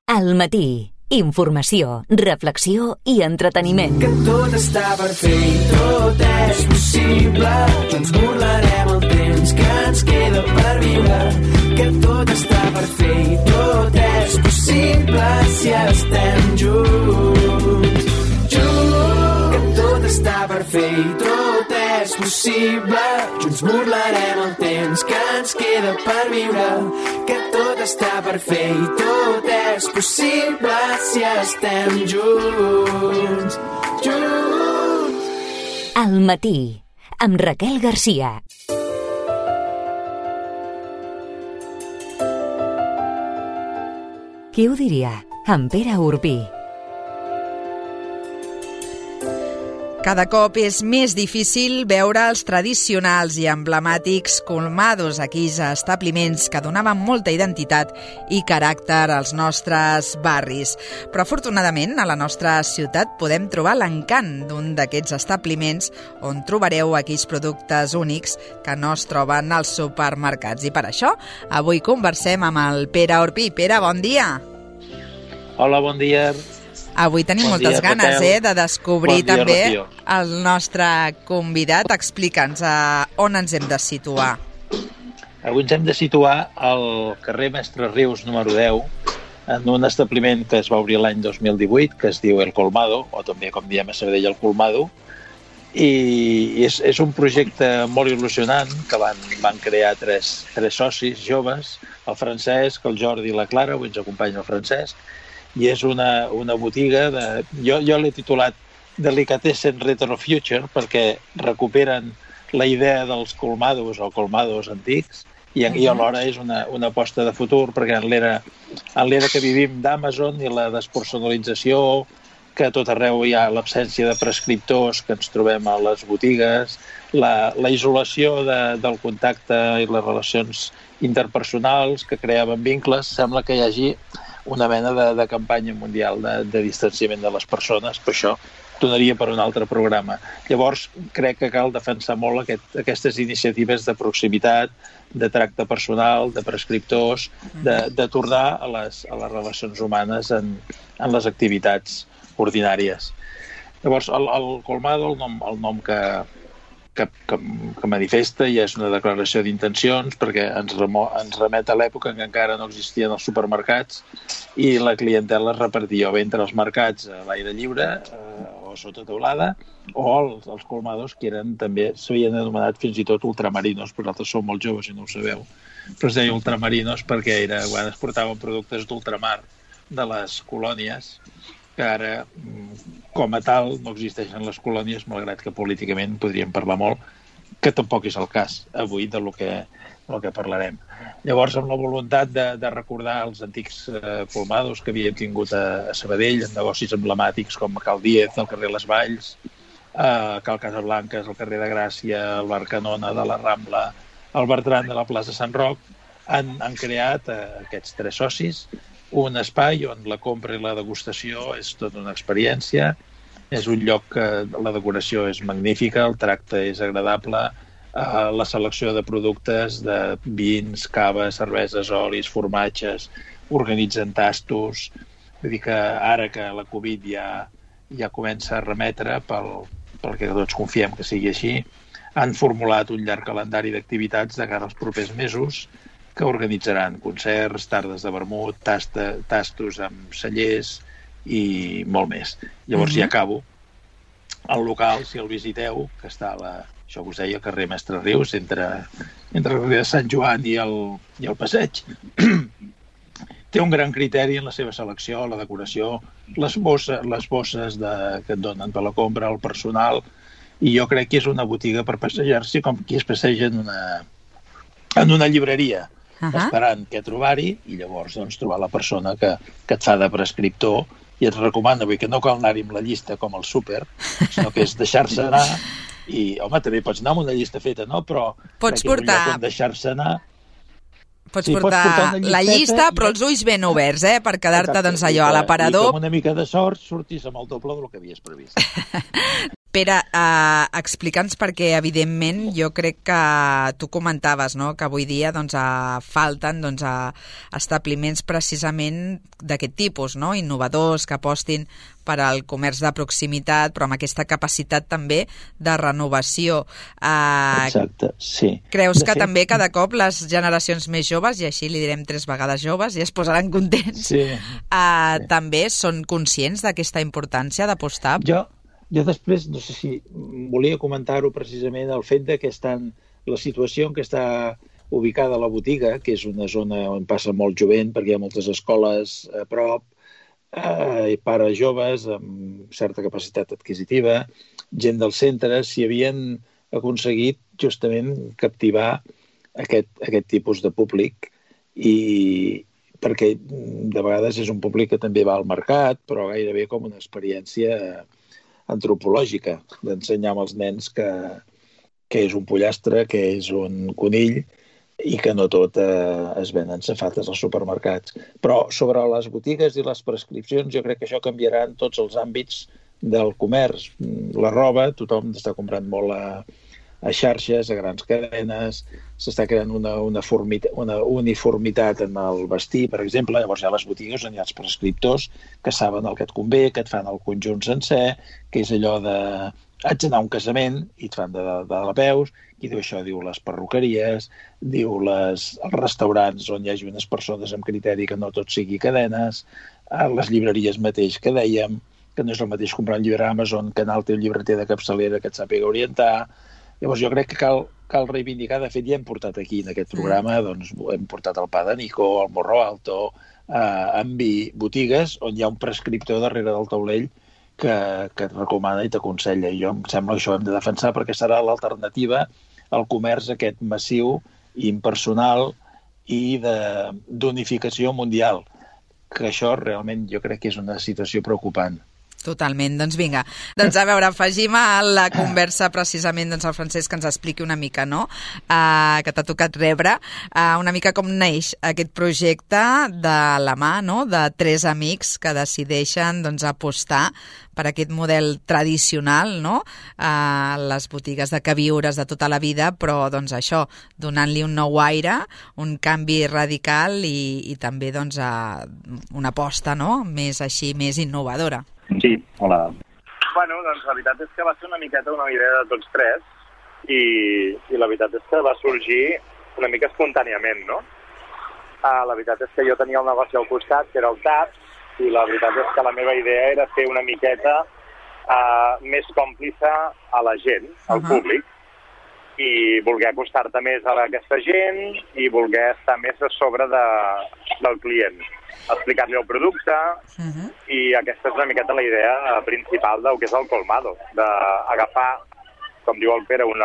Al matí. Informació, reflexió i entreteniment. Que tot està per fer i tot és possible. Junts burlarem el temps que ens queda per viure. Que tot està per fer i tot és possible si estem junts. Que tot està per fer i tot és possible. Junts burlarem el temps que ens queda per viure. Que tot està per fer i tot és possible si estem junts. Al matí, amb Raquel Garcia. Qui ho diria? En Pere Urbí. Cada cop és més difícil veure els tradicionals i emblemàtics colmados, aquells establiments que donaven molta identitat i caràcter als nostres barris. Però afortunadament a la nostra ciutat podem trobar l'encant d'un d'aquests establiments on trobareu aquells productes únics que no es troben als supermercats. I per això avui conversem amb el Pere Urbí. Pere, bon dia. Hola, bon dia. Avui tenim moltes ganes de descobrir també el nostre convidat. Explica'ns on ens hem de situar. Avui ens hem de situar al carrer Mestre Rius número 10, en un establiment que es va obrir l'any 2018, que es diu El Colmado, o també, com diem a Sabadell, El Colmado. I és un projecte molt il·lusionant que van crear tres socis joves, el Francesc, el Jordi i la Clara. Avui ens acompanya el Francesc. I és una botiga jo l'he titulat Delicatessen Retro Future, perquè recuperen la idea dels colmados o colmados antics i alhora és una aposta de futur, perquè en l'era que vivim d'Amazon i la despersonalització, que a tot arreu hi ha l'absència de prescriptors que ens trobem a les botigues, la isolació del contacte i les relacions interpersonals que creaven vincles, sembla que hi hagi una mena de campanya mundial de distanciament de les persones. Per això donaria per un altre programa. Llavors, crec que cal defensar molt aquestes iniciatives de proximitat, de tracte personal, de prescriptors, de tornar a les relacions humanes en les activitats ordinàries. Llavors, el Colmado, el nom que manifesta, i és una declaració d'intencions, perquè ens remet a l'època en què encara no existien els supermercats i la clientela es repartia o bé entre els mercats a l'aire lliure o sota teulada, o els colmados, que també s'havien anomenat fins i tot ultramarinos. Vosaltres sou molt joves i no ho sabeu, però es deia ultramarinos perquè era quan es portaven productes d'ultramar de les colònies, que ara, com a tal, no existeixen les colònies, malgrat que políticament podríem parlar molt, que tampoc és el cas avui del que parlarem. Llavors, amb la voluntat de recordar els antics colmados que havíem tingut a Sabadell, en negocis emblemàtics com Cal Díez, al carrer Les Valls, Cal Casablanques, al carrer de Gràcia, el Bar Canona de la Rambla, el Bertran de la plaça Sant Roc, han creat aquests tres socis un espai on la compra i la degustació és tota una experiència. És un lloc que la decoració és magnífica, el tracte és agradable, la selecció de productes, de vins, caves, cerveses, olis, formatges, organitzen tastos. Vull dir que ara que la Covid ja comença a remetre, perquè tots confiem que sigui així, han formulat un llarg calendari d'activitats de cara als propers mesos, que organitzaran concerts, tardes de vermut, tastos amb cellers i molt més. Llavors ja acabo. El local, si el visiteu, que està això que us deia, al carrer Mestre Rius, entre el carrer de Sant Joan i el Passeig, té un gran criteri en la seva selecció, la decoració, les bosses que et donen per la compra, el personal, i jo crec que és una botiga per passejar-s'hi com qui es passeja en una llibreria, esperant què trobar-hi, i llavors trobar la persona que et fa de prescriptor i et recomana, que no cal anar-hi amb la llista com al súper, sinó que és deixar-se anar, i home, també pots anar amb una llista feta, no? Però pots portar deixar-se anar. Pots portar la llista, però els ulls ben oberts, per quedar-te allò a l'aparador. I com una mica de sort sortis amb el doble del que havies previst. Pere, explica'ns perquè, evidentment, jo crec que tu comentaves, no?, que avui dia doncs, falten doncs, establiments precisament d'aquest tipus, no?, innovadors, que apostin per al comerç de proximitat, però amb aquesta capacitat també de renovació. Exacte, sí. Creus que també cada cop les generacions més joves, i així li direm 3 vegades joves, i es posaran contents, també són conscients d'aquesta importància d'apostar? Jo després, no sé si volia comentar-ho precisament, el fet de que la situació en què està ubicada la botiga, que és una zona on passa molt jovent, perquè hi ha moltes escoles a prop, i pares joves amb certa capacitat adquisitiva, gent del centre, s'hi havien aconseguit justament captivar aquest tipus de públic, i perquè de vegades és un públic que també va al mercat, però gairebé com una experiència antropològica, d'ensenyar als nens que és un pollastre, que és un conill, i que no tot es venen safates als supermercats. Però sobre les botigues i les prescripcions, jo crec que això canviarà en tots els àmbits del comerç. La roba, tothom està comprant molt a xarxes, a grans cadenes, s'està creant una uniformitat en el vestir, per exemple. Llavors hi ha les botigues on hi ha els prescriptors que saben el que et convé, que et fan el conjunt sencer, que és allò de haig d'anar a un casament i et fan de la peus, qui diu això diu les perruqueries, diu els restaurants on hi hagi unes persones amb criteri que no tot sigui cadenes, les llibreries mateix que dèiem, que no és el mateix comprar un llibre a Amazon que anar al teu llibreter de capçalera que et sàpiga orientar. Llavors jo crec que cal reivindicar, de fet ja hem portat aquí en aquest programa, doncs hem portat el Pa de Nico, el Morro Alto, Envi, botigues on hi ha un prescriptor darrere del taulell que et recomana i t'aconsella. I jo em sembla que això ho hem de defensar perquè serà l'alternativa al comerç aquest massiu, impersonal i d'unificació mundial, que això realment jo crec que és una situació preocupant. Totalment, doncs vinga. Doncs a veure, afegim a la conversa precisament doncs, al Francesc que ens expliqui una mica, no?, que t'ha tocat rebre, una mica com neix aquest projecte de la mà, no?, de 3 amics que decideixen doncs, apostar per aquest model tradicional, no?, a les botigues de queviures de tota la vida, però doncs això, donant-li un nou aire, un canvi radical i també doncs, una aposta, no?, més així, més innovadora. Sí, hola. Bueno, doncs la veritat és que va ser una miqueta una idea de tots 3 i la veritat és que va sorgir una mica espontàniament, no? La veritat és que jo tenia el negoci al costat, que era el TAP, i la veritat és que la meva idea era fer una miqueta més còmplice a la gent, al públic, i voler acostar-te més a aquesta gent i voler estar més a sobre del client. Explicar-li el producte i aquesta és una miqueta la idea principal del que és el colmado, d'agafar, com diu el Pere,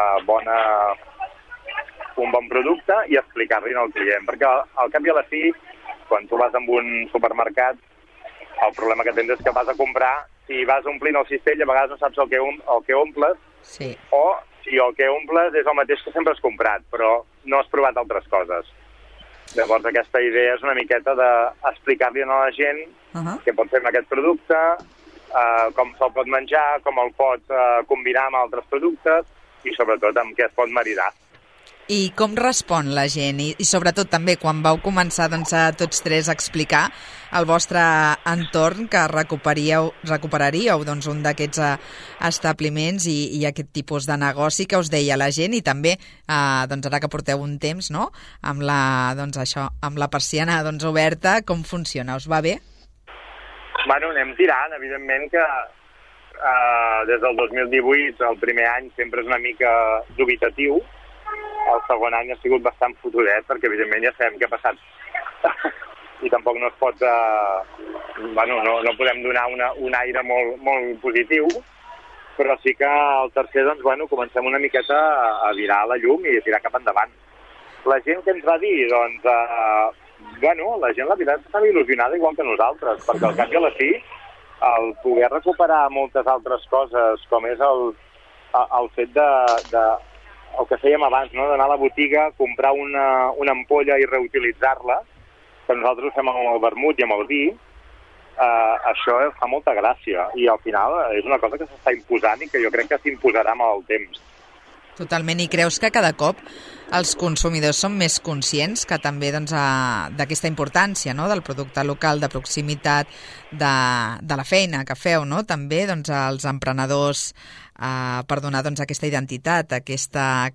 un bon producte i explicar-li al client, perquè al cap i a la fi, quan tu vas a un supermercat, el problema que tens és que vas a comprar, si vas omplint el cistell, a vegades no saps el que omples, sí. O si el que omples és el mateix que sempre has comprat, però no has provat altres coses. Llavors aquesta idea és una miqueta d'explicar-li a la gent què pot fer amb aquest producte, com se'l pot menjar, com el pot combinar amb altres productes i sobretot amb què es pot maridar. I com respon la gent? I sobretot també quan vau començar doncs, a tots 3 a explicar el vostre entorn que recuperaríeu doncs, un d'aquests establiments i aquest tipus de negoci que us deia la gent i també doncs, ara que porteu un temps no? amb la persiana doncs, oberta, com funciona? Us va bé? Bueno, anem tirant, evidentment que des del 2018 el primer any sempre és una mica dubitatiu. El segon any ha sigut bastant fotudet, perquè evidentment ja sabem què ha passat. I tampoc no es pot... no podem donar un aire molt positiu, però sí que el tercer, doncs, comencem una miqueta a virar la llum i a tirar cap endavant. La gent que ens va dir, doncs, la gent, la veritat, estava il·lusionada igual que nosaltres, perquè al cap i a la fi, el poder recuperar moltes altres coses, com és el fet de el que fèiem abans, no? D'anar a la botiga, comprar una ampolla i reutilitzar-la, que nosaltres ho fem amb el vermut i amb el vi, això fa molta gràcia. I al final és una cosa que s'està imposant i que jo crec que s'imposarà amb el temps. Totalment. I creus que cada cop els consumidors són més conscients que també doncs, d'aquesta importància, no?, del producte local, de proximitat, de la feina que feu, no?, també doncs, els emprenedors per donar doncs, aquesta identitat, aquesta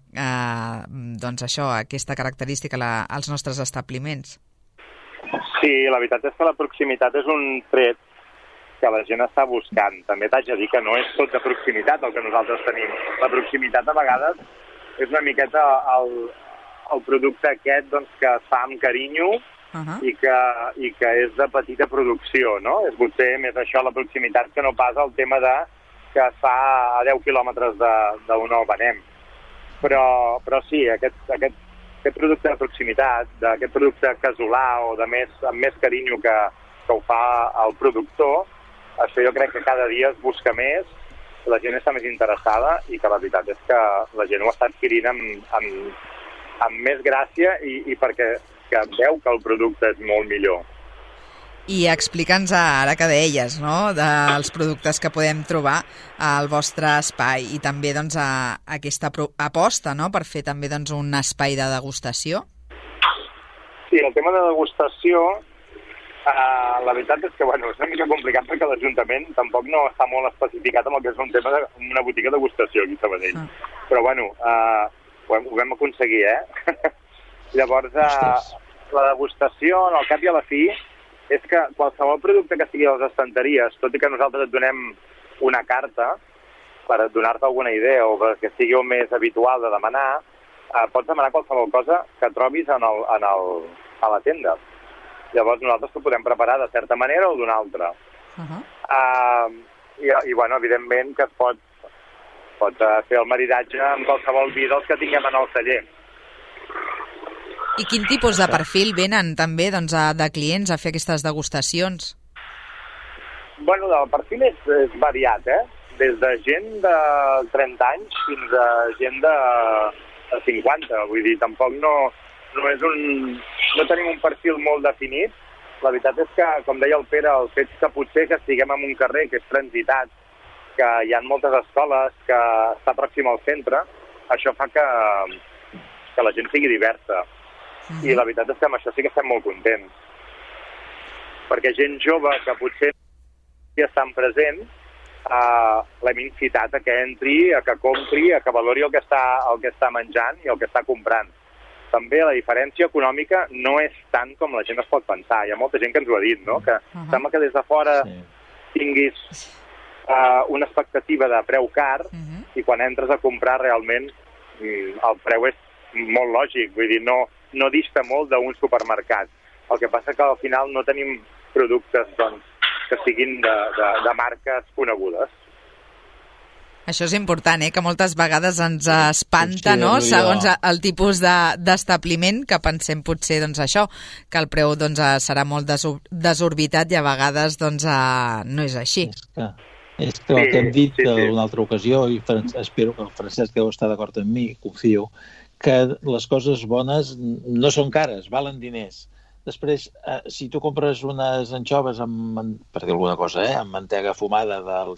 característica als nostres establiments? Sí, la veritat és que la proximitat és un tret que la gent està buscant. També t'haig de dir que no és tot de proximitat el que nosaltres tenim. La proximitat a vegades és una miqueta el producte aquest doncs, que es fa amb carinyo i que és de petita producció, no? És potser més això la proximitat que no pas el tema de que es fa a 10 quilòmetres d'on el venem. Però sí, aquest producte de proximitat, d'aquest producte casolà o amb més carinyo que ho fa el productor, això jo crec que cada dia es busca més, la gent està més interessada i que la veritat és que la gent ho està adquirint amb més gràcia i perquè veu que el producte és molt millor. I explica'ns ara que deies, no?, dels productes que podem trobar al vostre espai i també doncs, aquesta aposta, no?, per fer també doncs, un espai de degustació. Sí, el tema de degustació, la veritat és que és una mica complicat perquè l'Ajuntament tampoc no està molt especificat amb el que és un tema d'una botiga de degustació aquí a Sabadell. Però ho vam aconseguir, Llavors, la degustació, al cap i a la fi, és que qualsevol producte que estigui a les estanteries, tot i que nosaltres et donem una carta per donar-te alguna idea o perquè sigui el més habitual de demanar, pots demanar qualsevol cosa que trobis a la tenda. Llavors nosaltres ho podem preparar de certa manera o d'una altra. Evidentment que es pot fer el maridatge amb qualsevol vi dels que tinguem en el celler. I quin tipus de perfil venen també doncs, de clients a fer aquestes degustacions? El perfil és variat, des de gent de 30 anys fins a gent de 50. Vull dir, tampoc no tenim un perfil molt definit. La veritat és que, com deia el Pere, el fet que potser que estiguem en un carrer que és transitat, que hi ha moltes escoles, que està pròxim al centre, això fa que la gent sigui diversa. I la veritat és que amb això sí que estem molt contents. Perquè gent jove que potser ja estan presents, l'hem incitat a que entri, a que compri, a que valori el que està menjant i el que està comprant. També la diferència econòmica no és tant com la gent es pot pensar. Hi ha molta gent que ens ho ha dit, no? Que sembla que des de fora tinguis una expectativa de preu car i quan entres a comprar realment el preu és molt lògic. Vull dir, no dista molt d'un supermercat. El que passa que al final no tenim productes que siguin de marques conegudes. Això és important, que moltes vegades ens espanta, no?, segons el tipus d'establiment, que pensem potser això, que el preu serà molt desorbitat i a vegades no és així. És que el que hem dit en una altra ocasió, i espero que el Francesc deu estar d'acord amb mi, confio, que les coses bones no són cares, valen diners. Després, si tu compres unes anxoves per dir alguna cosa, amb mantega fumada del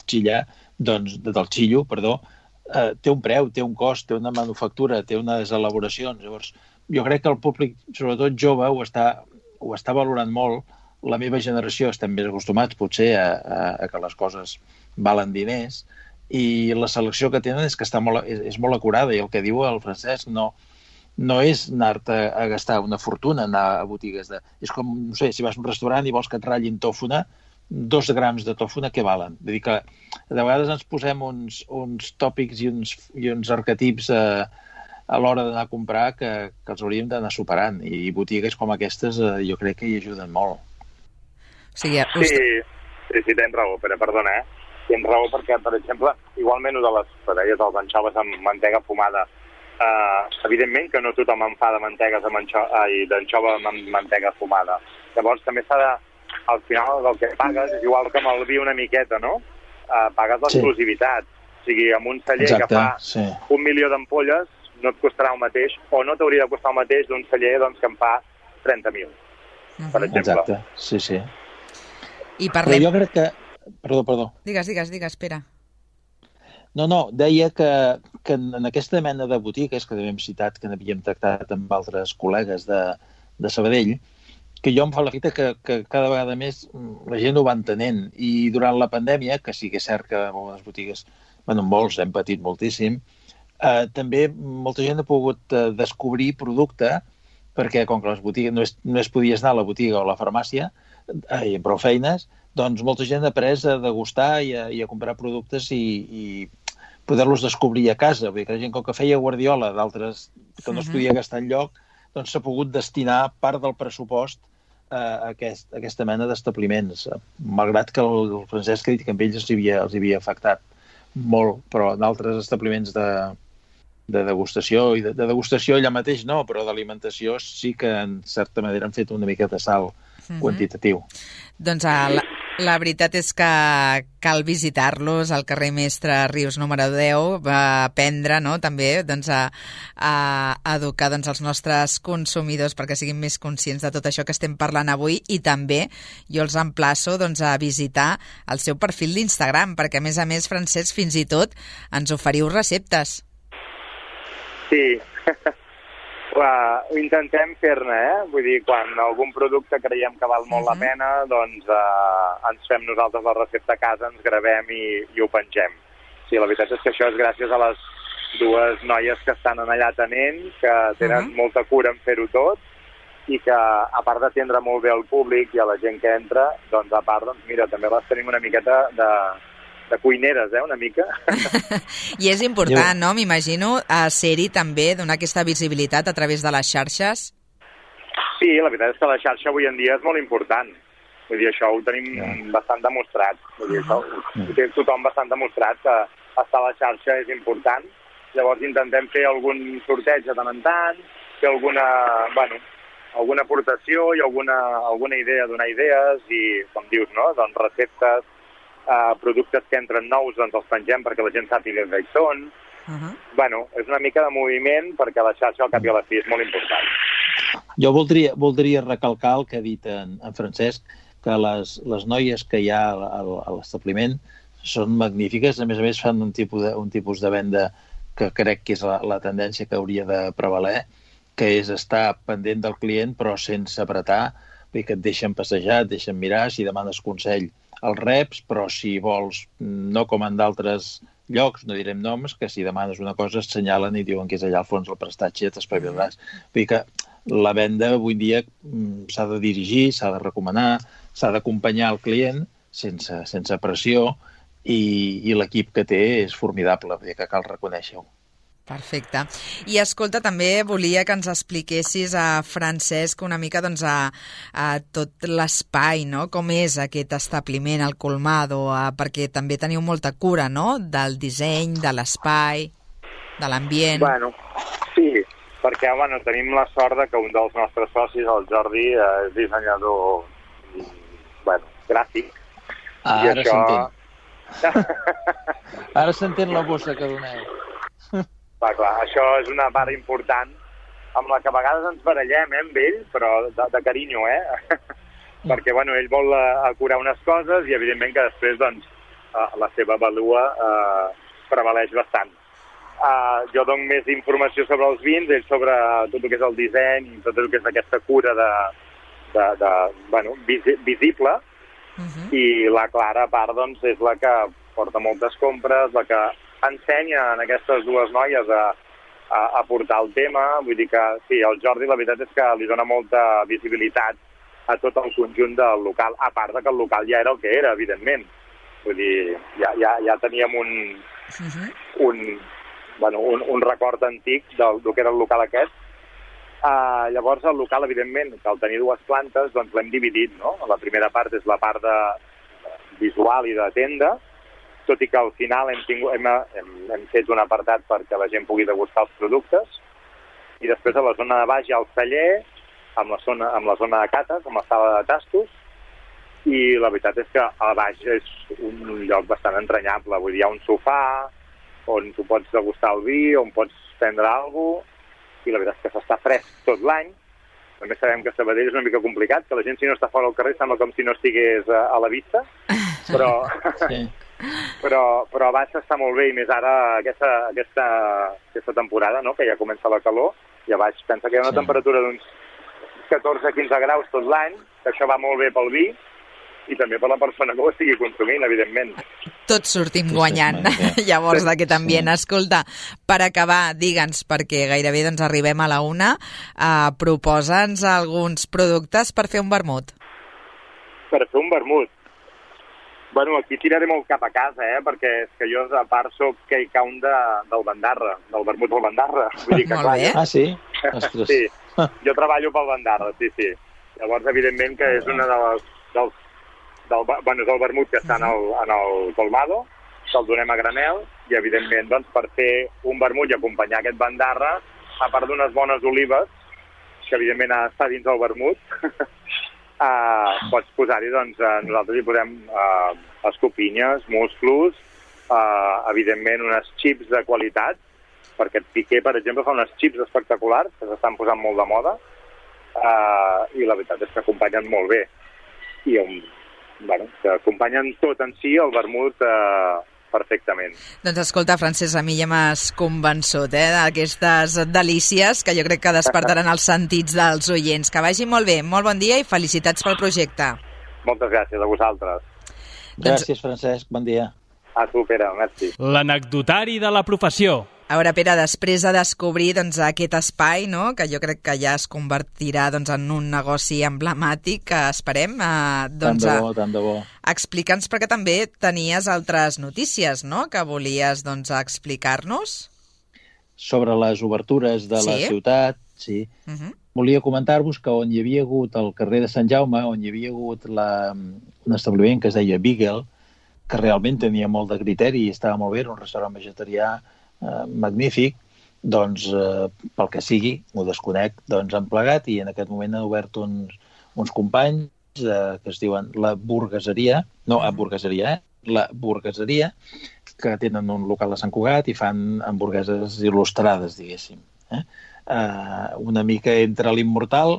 xillo, té un preu, té un cost, té una manufactura, té unes elaboracions. Llavors, jo crec que el públic, sobretot jove, ho està valorant molt. La meva generació estem més acostumats, potser, a que les coses valen diners, i la selecció que tenen és que és molt acurada, i el que diu el Francesc no és anar-te a gastar una fortuna, anar a botigues És com, no sé, si vas a un restaurant i vols que et ratllin tòfona, 2 grams de tòfona, què valen? Vull dir que de vegades ens posem uns tòpics i uns arquetips a l'hora d'anar a comprar que els hauríem d'anar superant, i botigues com aquestes jo crec que hi ajuden molt. Sí, tens raó, Pere, perdona, Tens raó perquè, per exemple, igualment de les anxoves amb mantega fumada, evidentment que no tothom en fa de mantegues d'anxova amb mantega fumada. Llavors també s'ha de, al final el que pagues és igual que amb el vi una miqueta, no? Pagues l'exclusivitat. O sigui, amb un celler que fa 1 milió d'ampolles no et costarà el mateix, o no t'hauria de costar el mateix d'un celler que en fa 30.000, per exemple. Exacte, sí. I Però parlem... jo crec que... Perdó. Digues, Pere. No, deia que en aquesta mena de botigues, que també hem citat, que n'havíem tractat amb altres col·legues de Sabadell, que jo em fa l'efecte que cada vegada més la gent ho va entenent. I durant la pandèmia, que sí que és cert que les botigues, molts hem patit moltíssim, també molta gent ha pogut descobrir producte, perquè com que les botigues no es podies anar a la botiga o a la farmàcia, i amb prou feines, doncs molta gent ha après a degustar i a comprar productes i poder-los descobrir a casa. Vull dir que la gent, com que feia guardiola d'altres que no es podia gastar enlloc, doncs s'ha pogut destinar part del pressupost a aquesta mena d'establiments, malgrat que el Francesc ha dit que amb ells els havia afectat molt, però en altres establiments de degustació, i de degustació allà mateix no, però d'alimentació sí que en certa manera han fet una mica de salt quantitatiu. Doncs la veritat és que cal visitar-los al carrer Mestre Rius número 10, va aprendre, no?, també doncs, a educar els nostres consumidors perquè siguin més conscients de tot això que estem parlant avui, i també jo els emplaço a visitar el seu perfil d'Instagram, perquè a més, Francesc, fins i tot ens oferiu receptes. Sí, ho intentem fer-ne, Vull dir, quan algun producte creiem que val molt la pena, doncs ens fem nosaltres la recepta a casa, ens gravem i ho pengem. Sí, la veritat és que això és gràcies a les dues noies que estan allà atenent, que tenen molta cura en fer-ho tot, i que, a part d'atendre molt bé al públic i a la gent que entra, doncs a part, mira, també les tenim una miqueta de cuineres, una mica. I és important, no?, m'imagino, ser-hi també, donar aquesta visibilitat a través de les xarxes. Sí, la veritat és que la xarxa avui en dia és molt important. Vull dir, això ho tenim bastant demostrat. Vull dir, ho té tothom bastant demostrat, que estar a la xarxa és important. Llavors intentem fer algun sorteig de tant en tant, fer alguna aportació i alguna idea, donar idees i, com dius, no?, doncs receptes, productes que entren nous, doncs els pengem perquè la gent sàpiga que hi són. És una mica de moviment perquè la xarxa al cap i a la fi és molt important. Jo voldria recalcar el que ha dit en Francesc, que les noies que hi ha a l'establiment són magnífiques. A més fan un tipus de venda que crec que és la tendència que hauria de prevaler, que és estar pendent del client però sense apretar, que et deixen passejar, et deixen mirar, si demanes consell els reps, però si vols, no com en d'altres llocs, no direm noms, que si demanes una cosa es senyalen i diuen que és allà al fons el prestatge, t'espavilaràs. Vull dir que la venda avui dia s'ha de dirigir, s'ha de recomanar, s'ha d'acompanyar el client sense pressió, i l'equip que té és formidable, vull dir que cal reconèixer-ho. Perfecte. I escolta, també volia que ens expliquessis a Francesc una mica a tot l'espai, no? Com és aquest establiment, el Colmado, perquè també teniu molta cura, no?, del disseny, de l'espai, de l'ambient. Sí, perquè tenim la sort que un dels nostres socis, el Jordi, és dissenyador gràfic. Ara s'entén. Ara s'entén la bossa que doneu. Clar, això és una part important amb la que a vegades ens barallem amb ell, però de carinyo, perquè ell vol acurar unes coses i evidentment que després la seva vàlua prevaleix bastant. Jo dono més informació sobre els vins, ell sobre tot el que és el disseny, tot el que és aquesta cura visible, i la Clara, a part, és la que porta moltes compres, la que ensenya en aquestes dues noies a portar el tema. Vull dir que sí, el Jordi la veritat és que li dona molta visibilitat a tot el conjunt del local, a part que el local ja era el que era, evidentment. Vull dir, ja teníem un record antic del que era el local aquest. Llavors el local, evidentment, que al tenir dues plantes, doncs l'hem dividit, no? La primera part és la part de visual i de tenda, tot i que al final hem fet un apartat perquè la gent pugui degustar els productes, i després a la zona de baix hi ha el celler, amb la zona de cates, amb la sala de tastos, i la veritat és que a baix és un lloc bastant entranyable. Vull dir, hi ha un sofà on tu pots degustar el vi, on pots prendre alguna cosa, i la veritat és que s'està fresc tot l'any, També sabem que Sabadell és una mica complicat, que la gent si no està fora al carrer sembla com si no estigués a la vista, però, sí. però a baix està molt bé, i més ara aquesta temporada, no?, que ja comença la calor, i a baix pensa que hi ha una temperatura d'uns 14-15 graus tot l'any, que això va molt bé pel vi, i també per la persona que ho estigui consumint, evidentment. Tots sortim guanyant, llavors, d'aquest ambient. Escolta, per acabar, digue'ns, perquè gairebé doncs, arribem a la 1, proposa'ns alguns productes per fer un vermut. Per fer un vermut? Bueno, aquí tiraré molt cap a casa, perquè és que jo, a part, soc count del Bandarra, del vermut del Bandarra. Vull dir que, molt bé. Ah, sí? Ostres. Sí, jo treballo pel Bandarra, sí. Llavors, evidentment, que és una és el vermut que està en el colmado, se'l donem a granel, i evidentment doncs, per fer un vermut i acompanyar aquest Bandarra, a part d'unes bones olives, que evidentment ha d'estar dins del vermut, pots posar-hi, doncs, nosaltres hi posem escopinyes, musclos, evidentment unes xips de qualitat, perquè Piqué, per exemple, fa unes xips espectaculars, que s'estan posant molt de moda, i la veritat és que acompanyen molt bé. I que acompanyen tot en si el vermut perfectament. Doncs escolta, Francesc, a mi ja m'has convençut d'aquestes delícies que jo crec que despertaran els sentits dels oients. Que vagi molt bé, molt bon dia i felicitats pel projecte. Moltes gràcies a vosaltres. Gràcies, Francesc, bon dia. A tu, Pere, merci. L'anecdotari de la professió. A veure, Pere, després de descobrir aquest espai, no?, que jo crec que ja es convertirà en un negoci emblemàtic, que esperem... Tant de bo. Explica'ns, perquè també tenies altres notícies, no?, que volies explicar-nos. Sobre les obertures de la ciutat, sí. Volia comentar-vos que on hi havia hagut el carrer de Sant Jaume, on hi havia hagut un establiment que es deia Beagle, que realment tenia molt de criteri i estava molt bé, era un restaurant vegetarià magnífic, doncs, pel que sigui, m'ho desconec, doncs han plegat i en aquest moment han obert uns companys que es diuen La Burgueseria, La Burgueseria, que tenen un local a Sant Cugat i fan hamburgueses il·lustrades, diguéssim. Una mica entre l'immoral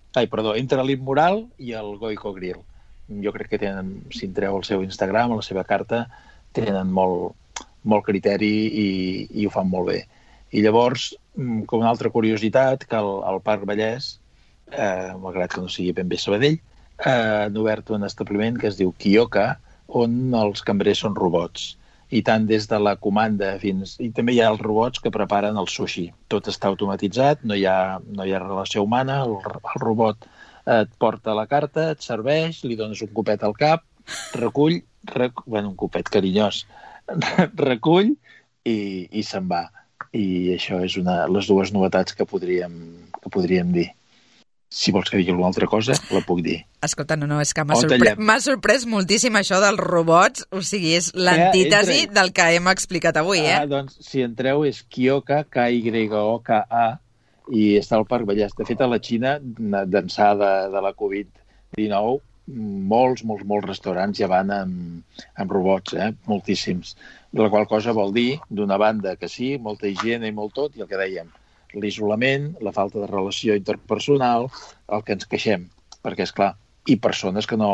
i el Goico Grill. Jo crec que tenen, si entreu al seu Instagram, a la seva carta, tenen molt criteri i ho fan molt bé. I llavors, com una altra curiositat, que al Parc Vallès, malgrat que no sigui ben bé Sabadell, han obert un establiment que es diu Kioka, on els cambrers són robots. I tant des de la comanda fins... I també hi ha els robots que preparen el sushi. Tot està automatitzat, no hi ha relació humana, el robot et porta la carta, et serveix, li dones un copet al cap, recull, un copet carinyós, recull i se'n va. I això és les dues novetats que podríem dir. Si vols que digui alguna altra cosa, la puc dir. Escolta, no, és que m'ha sorprès moltíssim això dels robots, o sigui, és l'antítesi del que hem explicat avui, Doncs, si entreu, és Kioka, Kyoka, i està al Parc Vallès. De fet, a la Xina, d'ençà de la Covid-19, molts restaurants ja van amb robots, moltíssims. La qual cosa vol dir, d'una banda, que sí, molta higiene i molt tot, i el que dèiem, l'isolament, la falta de relació interpersonal, el que ens queixem, perquè, esclar, i persones que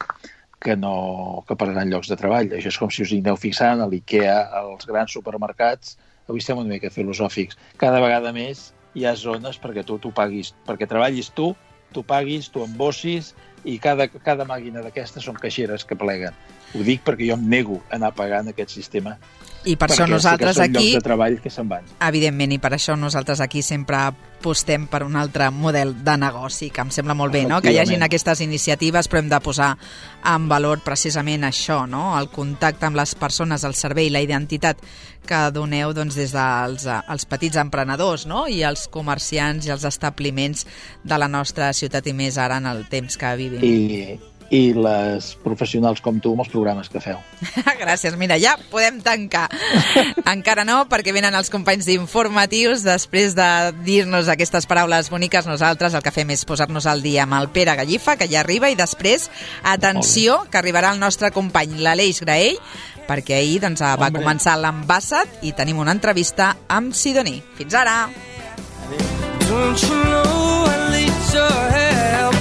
perdran llocs de treball. Això és com si us aneu fixant a l'IKEA, als grans supermercats, avui estem una mica filosòfics. Cada vegada més hi ha zones perquè tu paguis, perquè treballis tu paguis, tu embossis, i cada màquina d'aquestes són caixeres que pleguen. Ho dic perquè jo em nego a anar pagant aquest sistema. I per això nosaltres aquí... llocs de treball que se'n van. Evidentment, i per això nosaltres aquí sempre apostem per un altre model de negoci, que em sembla molt bé, no?, que hi hagin aquestes iniciatives, però hem de posar en valor precisament això, no?, el contacte amb les persones, el servei, la identitat que doneu des dels petits emprenedors, no?, i els comerciants i els establiments de la nostra ciutat, i més ara en el temps que vivim. I les professionals com tu amb els programes que feu. Gràcies, mira, ja podem tancar. Encara no, perquè venen els companys d'informatius. Després de dir-nos aquestes paraules boniques, nosaltres el que fem és posar-nos al dia amb el Pere Gallifa, que ja arriba, i després, atenció, que arribarà el nostre company, l'Aleix Graell, perquè ahir va començar l'Ambassat i tenim una entrevista amb Sidoní. Fins ara! Don't you know at least sure help,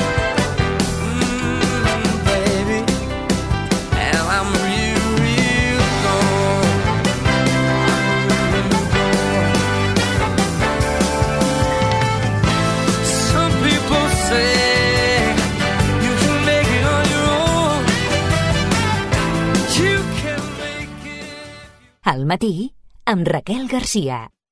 baby. And I'm real, real gone. Some people say you can make it on your own. You can make it. Al matí, amb Raquel Garcia.